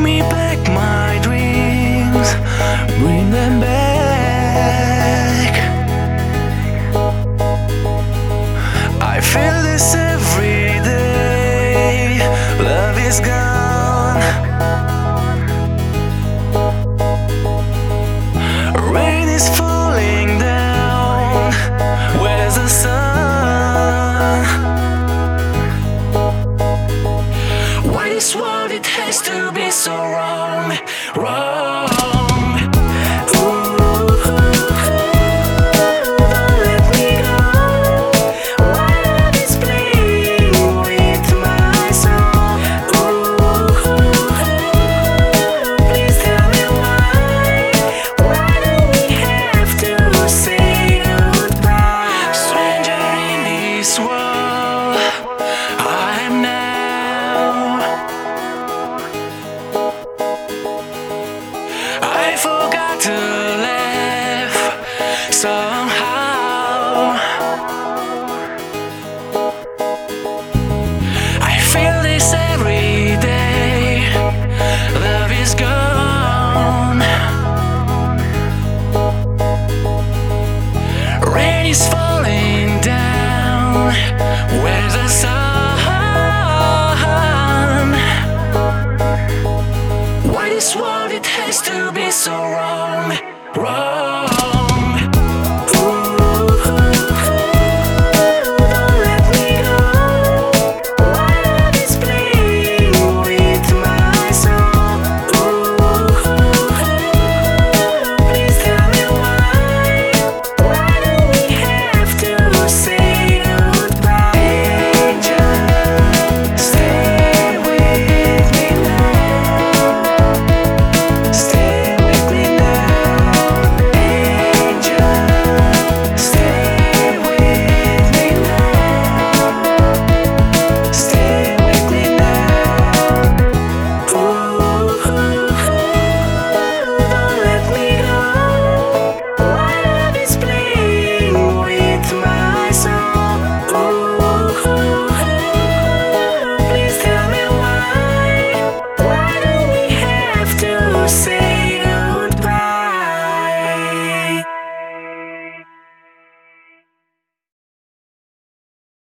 me back my dreams, bring them back. I feel this every day, love is gone. Rain is falling down, where's the sun? Why this world it has to be so wrong, wrong? I forgot to laugh somehow. I feel this every day, love is gone. Rain is falling down, where's the sun? Why this world it has to be so wrong, wrong?